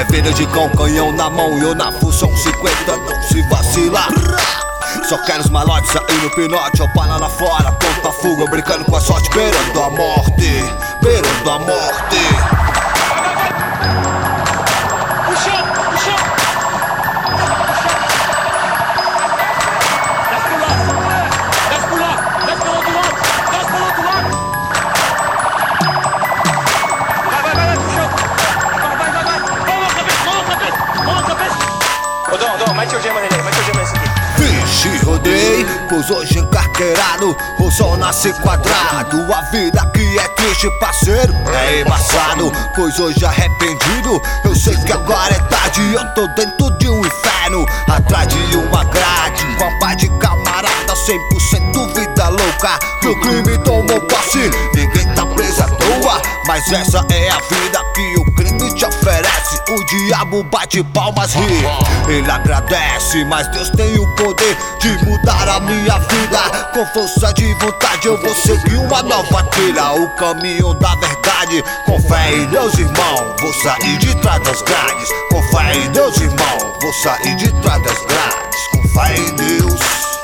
Pena de cão, canhão na mão e eu na função 50, não se vacilar. Só quero os malotes aí no pinote, ó, bala lá fora, pronto pra fuga, brincando com a sorte, beirando a morte, beirando a morte. Mete o gema nele aí, mete o gema nesse aqui. Vixe, rodei, pois hoje encarqueirado, o sol nasce quadrado. A vida aqui é triste, parceiro, é embaçado. Pois hoje arrependido, eu sei que agora é tarde. Eu tô dentro de um inferno, atrás de uma grade, com a paz de camarada, 100% vida louca. Que o crime tomou posse, ninguém tá preso à toa. Mas essa é a vida que o crime te oferece. O diabo bate palmas, ri, ele agradece. Mas Deus tem o poder de mudar a minha vida. Com força de vontade eu vou seguir uma nova trilha, o caminho da verdade. Com fé em Deus, irmão, vou sair de trás das grades. Com fé em Deus, irmão, vou sair de trás das grades. Com fé em Deus.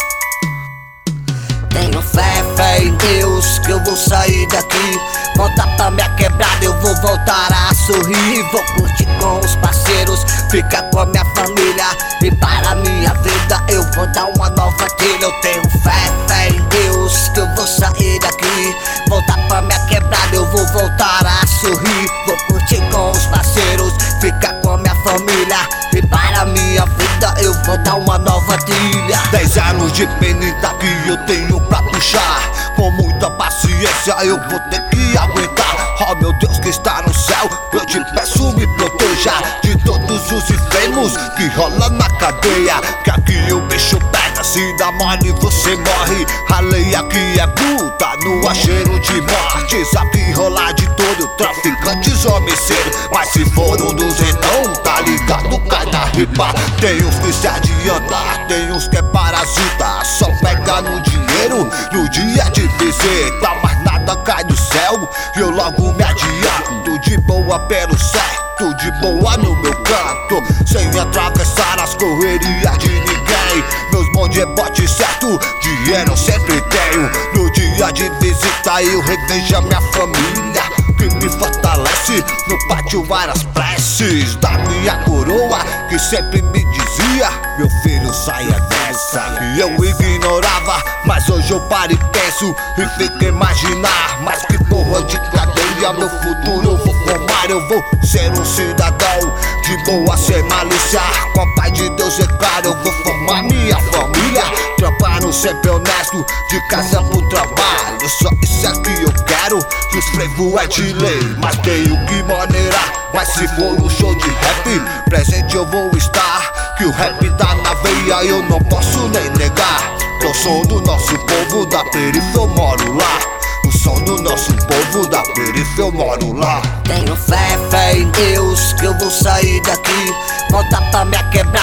Tenho fé em Deus que eu vou sair daqui. Voltar pra minha quebrada, eu vou voltar a sorrir. Vou curtir com os parceiros, ficar com a minha família. E para a minha vida eu vou dar uma nova trilha. Eu tenho fé em Deus que eu vou sair daqui. Voltar pra minha quebrada, eu vou voltar a sorrir. Vou curtir com os parceiros, ficar com a minha família. E para a minha vida eu vou dar uma nova trilha. 10 anos de penita que eu tenho pra puxar. Com muita paciência eu vou ter que aguentar. Oh meu Deus que está no céu, eu te peço me proteja de todos os enfermos que rola na cadeia. Que aqui o bicho pega, se dá mole você morre. A lei aqui é bruta, no cheiro de morte. Sabe rolar de todo, traficantes, homicídio. Mas se for um dos então, tá ligado, cai na ripa. Tem uns que se adianta, tem uns que é parasita. Só pega no dinheiro, no dia de visita. Mas nada cai do céu, eu logo me adianto. De boa pelo certo, de boa no meu canto, sem atravessar as correrias de ninguém. Meus bonde é bote certo, dinheiro eu sempre tenho. No dia de visita eu revejo a minha família, que me fortalece no pátio várias preces da minha coroa, que sempre me dizia: meu filho, saia dessa. E eu ignorava, mas hoje eu paro e penso e fico a imaginar. Mas que porra de cadeia, meu futuro eu vou formar. Eu vou ser um cidadão de boa, sem malícia. Com a paz de Deus é claro, eu vou formar minha família. Trampando sempre honesto, de casa pro trabalho. Só isso é que eu quero, que os frevo é de lei. Mas tenho que maneirar, mas se for um show de rap, presente eu vou estar. Que o rap tá na veia, eu não posso nem negar. Que o som do nosso povo da periferia, eu moro lá. O som do nosso povo da periferia, eu moro lá. Tenho fé em Deus que eu vou sair daqui. Voltar pra minha quebrada,